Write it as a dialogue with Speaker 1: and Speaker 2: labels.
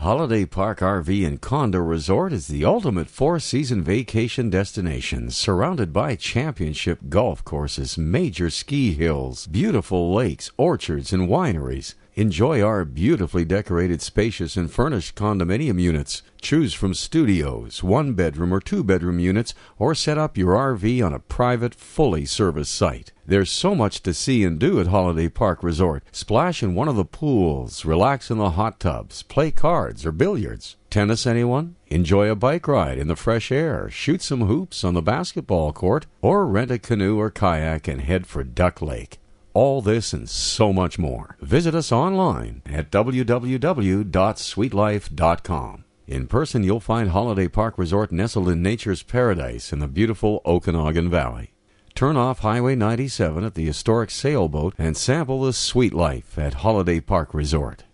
Speaker 1: Holiday Park RV and Condo Resort is the ultimate four-season vacation destination, surrounded by championship golf courses, major ski hills, beautiful lakes, orchards, and wineries. Enjoy our beautifully decorated, spacious, and furnished condominium units. Choose from studios, one-bedroom or two-bedroom units, or set up your RV on a private, fully serviced site. There's so much to see and do at Holiday Park Resort. Splash in one of the pools, relax in the hot tubs, play cards or billiards. Tennis, anyone? Enjoy a bike ride in the fresh air, shoot some hoops on the basketball court, or rent a canoe or kayak and head for Duck Lake. All this and so much more. Visit us online at www.sweetlife.com. In person, you'll find Holiday Park Resort nestled in nature's paradise in the beautiful Okanagan Valley. Turn off Highway 97 at the historic Sailboat and sample the sweet life at Holiday Park Resort.